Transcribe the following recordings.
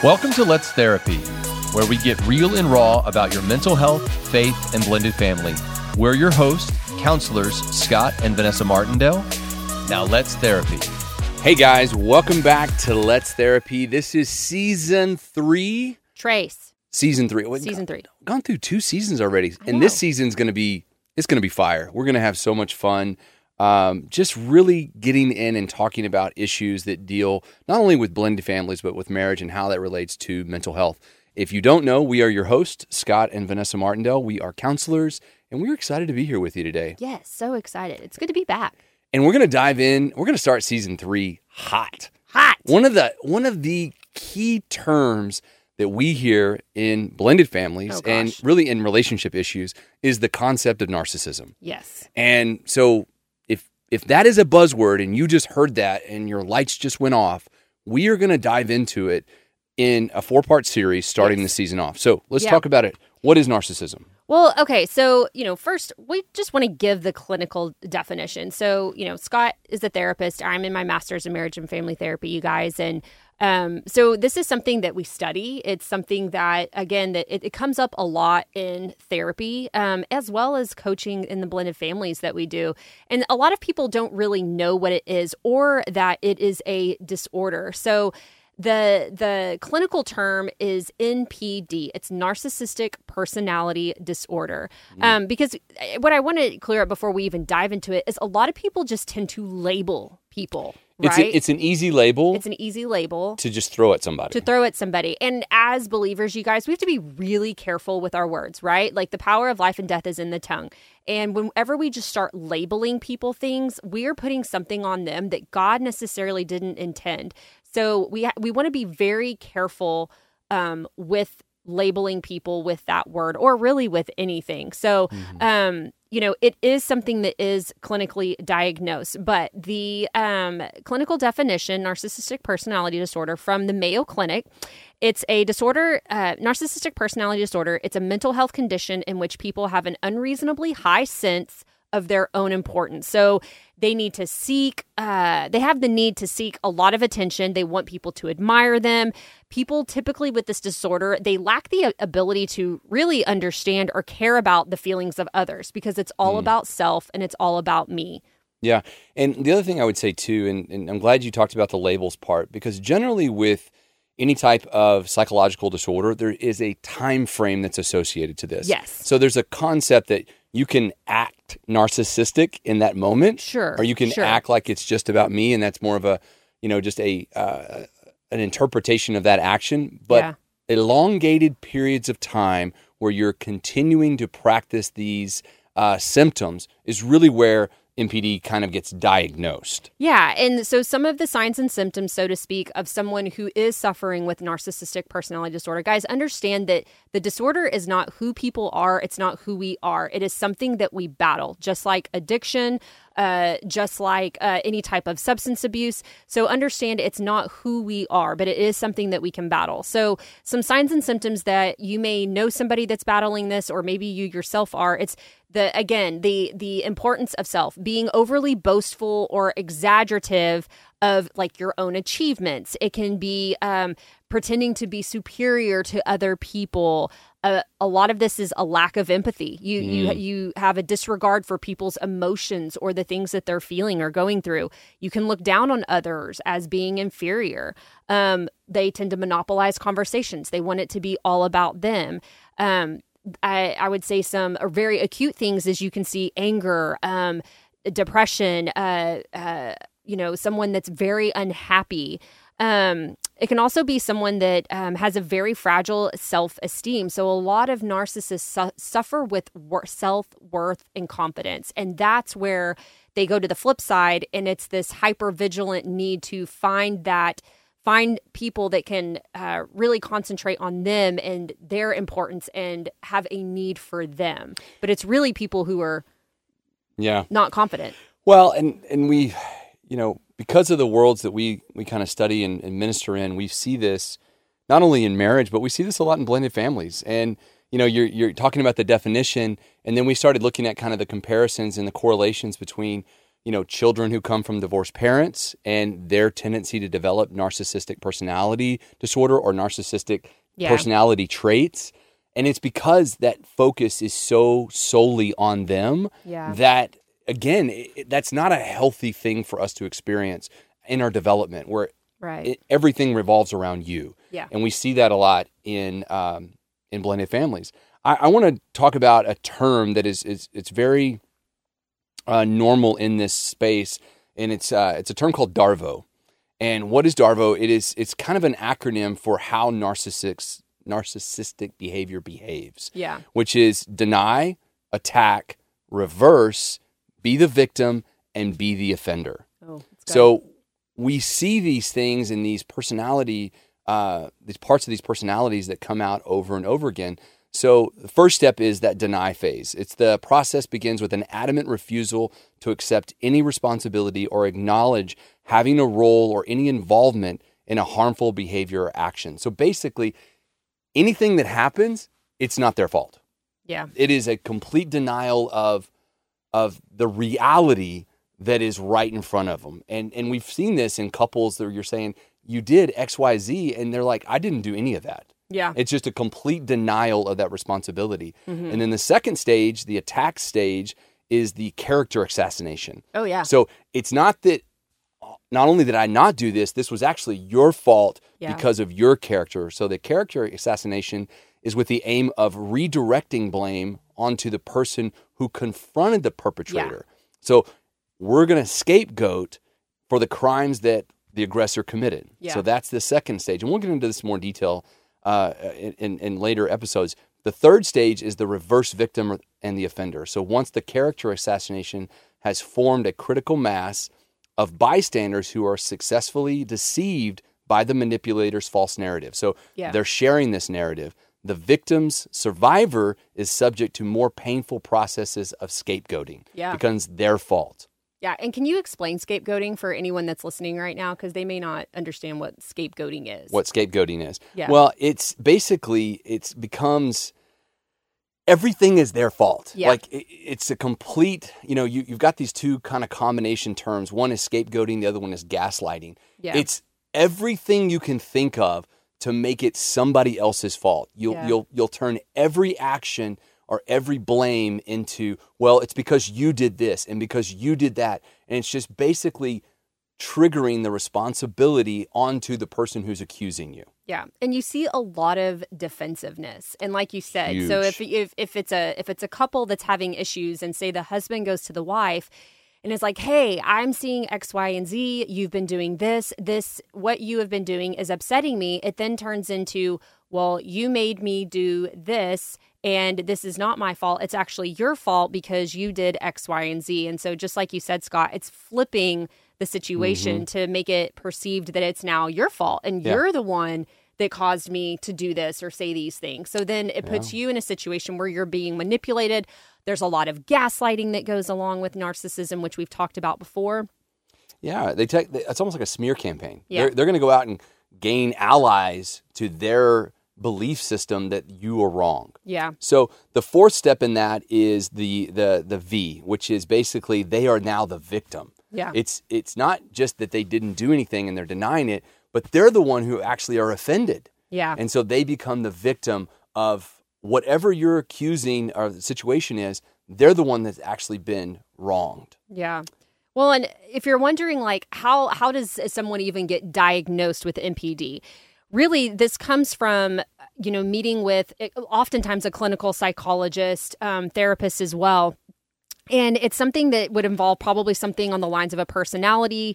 Welcome to Let's Therapy, where we get real and raw about your mental health, faith, and blended family. We're your hosts, counselors Scott and Vanessa Martindale. Now let's therapy. Hey guys, welcome back to Let's Therapy. This is season 3. Trace. Season 3. Season 3. Gone through 2 seasons already. I And know. this season's going to be fire. We're going to have so much fun. Just really getting in and talking about issues that deal not only with blended families, but with marriage and how that relates to mental health. If you don't know, we are your hosts, Scott and Vanessa Martindale. We are counselors, and we're excited to be here with you today. Yes, so excited. It's good to be back. And we're going to dive in. We're going to start season 3 hot. Hot. One of the key terms that we hear in blended families and really in relationship issues is the concept of narcissism. Yes. And so if that is a buzzword and you just heard that and your lights just went off, we are going to dive into it in a 4-part series starting the season off. So let's talk about it. What is narcissism? Well, okay, so, first, we just want to give the clinical definition. So, Scott is a therapist. I'm in my master's in marriage and family therapy, you guys. And so this is something that we study. It's something that, again, that it comes up a lot in therapy, as well as coaching in the blended families that we do. And a lot of people don't really know what it is or that it is a disorder. So the clinical term is NPD. It's narcissistic personality disorder. Because what I want to clear up before we even dive into it is a lot of people just tend to label people, right? It's an easy label. It's an easy label to just throw at somebody. And as believers, you guys, we have to be really careful with our words, right? Like the power of life and death is in the tongue. And whenever we just start labeling people things, we are putting something on them that God necessarily didn't intend. So we want to be very careful with labeling people with that word or really with anything. So, it is something that is clinically diagnosed, but the clinical definition, narcissistic personality disorder from the Mayo Clinic, it's a disorder, narcissistic personality disorder. It's a mental health condition in which people have an unreasonably high sense of their own importance. So they need to seek, they have the need to seek a lot of attention. They want people to admire them. People typically with this disorder, they lack the ability to really understand or care about the feelings of others because it's all about self and it's all about me. Yeah. And the other thing I would say too, and I'm glad you talked about the labels part, because generally with any type of psychological disorder, there is a time frame that's associated to this. Yes. So there's a concept that you can act narcissistic in that moment. Sure. Or you can act like it's just about me, and that's more of a, just an interpretation of that action. But elongated periods of time where you're continuing to practice these symptoms is really where NPD kind of gets diagnosed. Yeah. And so some of the signs and symptoms, so to speak, of someone who is suffering with narcissistic personality disorder, guys, understand that the disorder is not who people are. It's not who we are. It is something that we battle, just like addiction, just like any type of substance abuse. So understand it's not who we are, but it is something that we can battle. So some signs and symptoms that you may know somebody that's battling this, or maybe you yourself are, it's the importance of self, being overly boastful or exaggerative of like your own achievements. It can be pretending to be superior to other people. A lot of this is a lack of empathy. You have a disregard for people's emotions or the things that they're feeling or going through. You can look down on others as being inferior. They tend to monopolize conversations. They want it to be all about them. I would say some very acute things is you can see anger, depression, someone that's very unhappy. It can also be someone that has a very fragile self-esteem. So a lot of narcissists suffer with self-worth and confidence. And that's where they go to the flip side. And it's this hyper-vigilant need to find people that can really concentrate on them and their importance and have a need for them. But it's really people who are not confident. Well, and we, because of the worlds that we kind of study and minister in, we see this not only in marriage, but we see this a lot in blended families. And, you're talking about the definition, and then we started looking at kind of the comparisons and the correlations between children who come from divorced parents and their tendency to develop narcissistic personality disorder or narcissistic personality traits. And it's because that focus is so solely on them that, again, that's not a healthy thing for us to experience in our development, where everything revolves around you. Yeah. And we see that a lot in blended families. I want to talk about a term that it's very normal in this space, and it's a term called DARVO. And what is DARVO? It's kind of an acronym for how narcissistic behavior behaves. Yeah. Which is deny, attack, reverse, be the victim, and be the offender. Oh, so we see these things in these personality, these parts of these personalities that come out over and over again. So the first step is that deny phase. It's the process begins with an adamant refusal to accept any responsibility or acknowledge having a role or any involvement in a harmful behavior or action. So basically, anything that happens, it's not their fault. Yeah. It is a complete denial of the reality that is right in front of them. And we've seen this in couples that you're saying, you did X, Y, Z, and they're like, I didn't do any of that. Yeah. It's just a complete denial of that responsibility. Mm-hmm. And then the second stage, the attack stage, is the character assassination. Oh, yeah. So it's not only did I not do this, this was actually your fault because of your character. So the character assassination is with the aim of redirecting blame onto the person who confronted the perpetrator. Yeah. So we're going to scapegoat for the crimes that the aggressor committed. Yeah. So that's the second stage. And we'll get into this in more detail in later episodes. The third stage is the reverse victim and the offender. So once the character assassination has formed a critical mass of bystanders who are successfully deceived by the manipulator's false narrative. So they're sharing this narrative. The victim's survivor is subject to more painful processes of scapegoating because their fault. Yeah, and can you explain scapegoating for anyone that's listening right now? Because they may not understand what scapegoating is. What scapegoating is. Yeah. Well, it becomes everything is their fault. Yeah. Like it's a complete, you've got these two kind of combination terms. One is scapegoating, the other one is gaslighting. Yeah. It's everything you can think of to make it somebody else's fault. You'll turn every action or every blame into, well, it's because you did this and because you did that. And it's just basically triggering the responsibility onto the person who's accusing you. Yeah. And you see a lot of defensiveness. And like you said, Huge. So if it's a couple that's having issues and say the husband goes to the wife and is like, hey, I'm seeing X, Y, and Z. You've been doing this, what you have been doing is upsetting me. It then turns into, well, you made me do this and this is not my fault. It's actually your fault because you did X, Y, and Z. And so just like you said, Scott, it's flipping the situation to make it perceived that it's now your fault and you're the one that caused me to do this or say these things. So then it puts you in a situation where you're being manipulated. There's a lot of gaslighting that goes along with narcissism, which we've talked about before. Yeah, it's almost like a smear campaign. Yeah. They're going to go out and gain allies to their belief system that you are wrong. Yeah. So the fourth step in that is the V, which is basically they are now the victim. Yeah. It's not just that they didn't do anything and they're denying it, but they're the one who actually are offended. Yeah. And so they become the victim of whatever you're accusing or the situation is. They're the one that's actually been wronged. Yeah. Well, and if you're wondering, like, how does someone even get diagnosed with MPD? Really, this comes from, meeting with oftentimes a clinical psychologist, therapist as well. And it's something that would involve probably something on the lines of a personality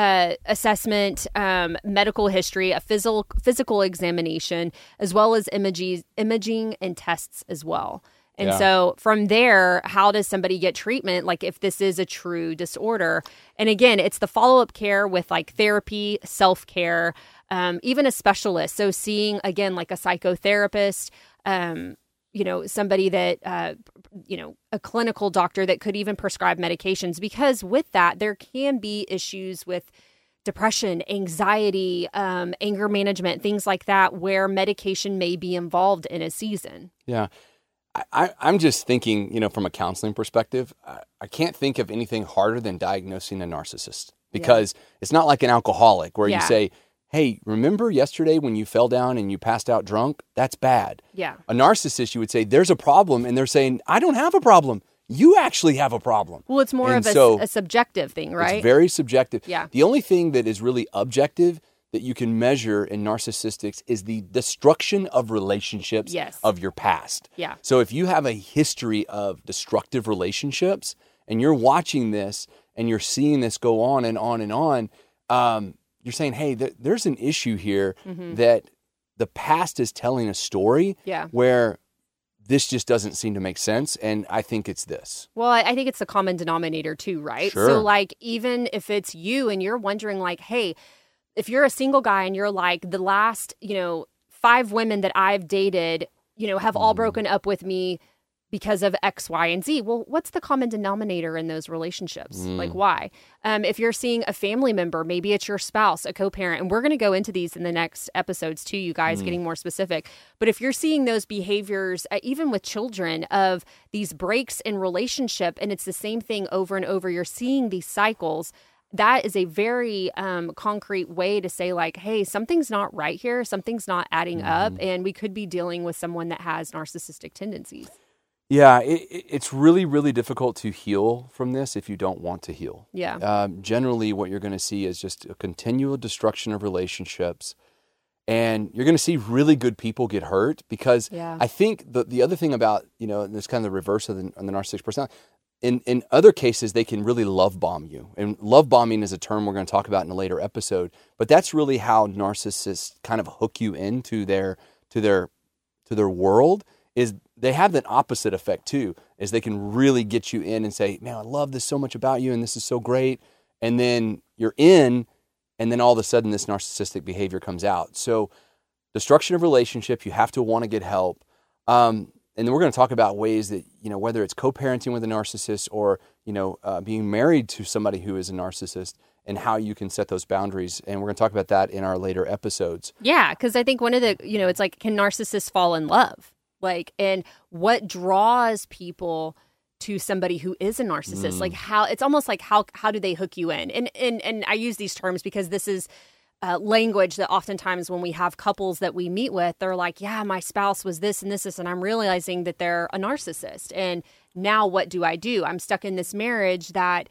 assessment, medical history, a physical examination, as well as imaging and tests as well. And so from there, how does somebody get treatment? Like if this is a true disorder. And again, it's the follow-up care with like therapy, self-care, even a specialist. So seeing, again, like a psychotherapist, somebody that, a clinical doctor that could even prescribe medications, because with that, there can be issues with depression, anxiety, anger management, things like that, where medication may be involved in a season. Yeah. I'm just thinking, from a counseling perspective, I can't think of anything harder than diagnosing a narcissist, because it's not like an alcoholic where you say, hey, remember yesterday when you fell down and you passed out drunk? That's bad. Yeah. A narcissist, you would say, there's a problem. And they're saying, I don't have a problem. You actually have a problem. Well, it's more of a subjective thing, right? It's very subjective. Yeah. The only thing that is really objective that you can measure in narcissistics is the destruction of relationships of your past. Yeah. So if you have a history of destructive relationships and you're watching this and you're seeing this go on and on and on, you're saying, hey, there's an issue here that the past is telling a story where this just doesn't seem to make sense. And I think it's this. Well, I think it's the common denominator too, right? Sure. So like, even if it's you and you're wondering like, hey, if you're a single guy and you're like, the last, 5 women that I've dated, have all broken up with me because of X, Y, and Z. Well, what's the common denominator in those relationships? Like, why? If you're seeing a family member, maybe it's your spouse, a co-parent, and we're going to go into these in the next episodes too, you guys, getting more specific. But if you're seeing those behaviors, even with children, of these breaks in relationship, and it's the same thing over and over, you're seeing these cycles, that is a very concrete way to say like, hey, something's not right here. Something's not adding up. And we could be dealing with someone that has narcissistic tendencies. Yeah, it's really, really difficult to heal from this if you don't want to heal. Yeah. Generally, what you're going to see is just a continual destruction of relationships. And you're going to see really good people get hurt because I think the other thing about, this kind of the reverse of the narcissistic personality, in other cases, they can really love bomb you. And love bombing is a term we're going to talk about in a later episode. But that's really how narcissists kind of hook you into their world. Is they have that opposite effect too, is they can really get you in and say, man, I love this so much about you and this is so great. And then you're in, and then all of a sudden this narcissistic behavior comes out. So destruction of relationship, you have to want to get help. And then we're going to talk about ways that, whether it's co-parenting with a narcissist or, being married to somebody who is a narcissist, and how you can set those boundaries. And we're going to talk about that in our later episodes. Yeah, because I think one of the, it's like, can narcissists fall in love? Like, and what draws people to somebody who is a narcissist? Like, how it's almost like how do they hook you in? And I use these terms because this is language that oftentimes when we have couples that we meet with, they're like, yeah, my spouse was this and this, and I'm realizing that they're a narcissist. And now what do? I'm stuck in this marriage that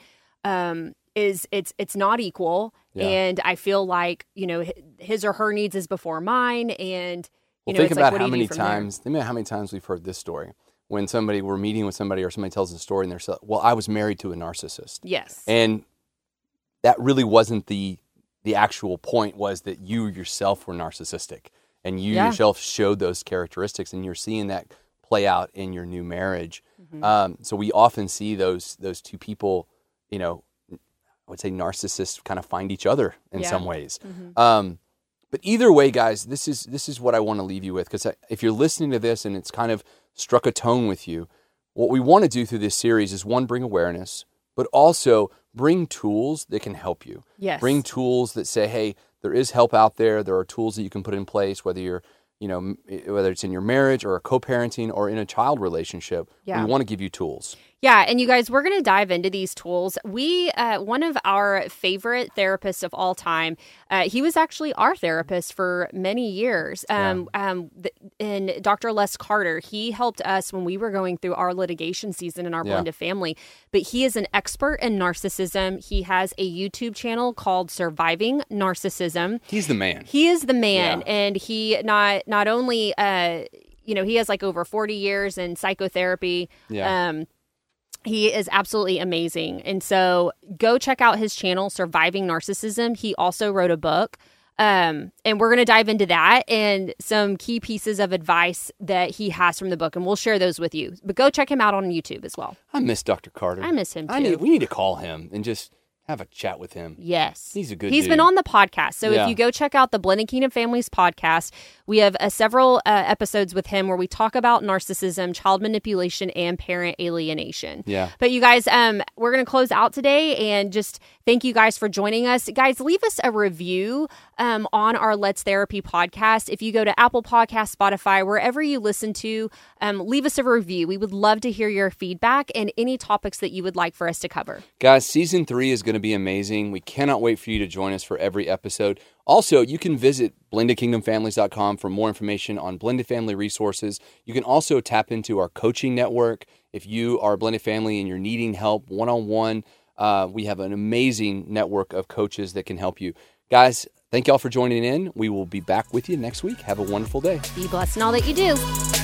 it's not equal, and I feel like his or her needs is before mine, and think about how many times we've heard this story when we're meeting with somebody or somebody tells a story and they're saying, well, I was married to a narcissist. Yes. And that really wasn't the actual point, was that you yourself were narcissistic and you yourself showed those characteristics, and you're seeing that play out in your new marriage. So we often see those two people, I would say narcissists kind of find each other in some ways. But either way, guys, this is what I want to leave you with, because if you're listening to this and it's kind of struck a tone with you, what we want to do through this series is, one, bring awareness, but also bring tools that can help you. Yes. Bring tools that say, hey, there is help out there. There are tools that you can put in place, whether it's in your marriage or a co-parenting or in a child relationship. We want to give you tools. Yeah, and you guys, we're going to dive into these tools. We, one of our favorite therapists of all time, he was actually our therapist for many years. And Dr. Les Carter, he helped us when we were going through our litigation season in our blended family. But he is an expert in narcissism. He has a YouTube channel called Surviving Narcissism. He's the man. He is the man, and he not only he has like over 40 years in psychotherapy. He is absolutely amazing. And so go check out his channel, Surviving Narcissism. He also wrote a book. And we're going to dive into that and some key pieces of advice that he has from the book. And we'll share those with you. But go check him out on YouTube as well. I miss Dr. Carter. I miss him too. We need to call him and just have a chat with him. Yes. He's a good He's dude. been on the podcast. So if you go check out the Blended Kingdom Families podcast, we have several episodes with him where we talk about narcissism, child manipulation, and parent alienation. Yeah. But you guys, we're going to close out today and just thank you guys for joining us. Guys, leave us a review on our Let's Therapy podcast. If you go to Apple Podcasts, Spotify, wherever you listen to, leave us a review. We would love to hear your feedback and any topics that you would like for us to cover. Guys, season 3 is going to be amazing. We cannot wait for you to join us for every episode. Also, you can visit blendedkingdomfamilies.com for more information on blended family resources. You can also tap into our coaching network. If you are a blended family and you're needing help one-on-one, we have an amazing network of coaches that can help you. Guys, thank y'all for joining in. We will be back with you next week. Have a wonderful day. Be blessed in all that you do.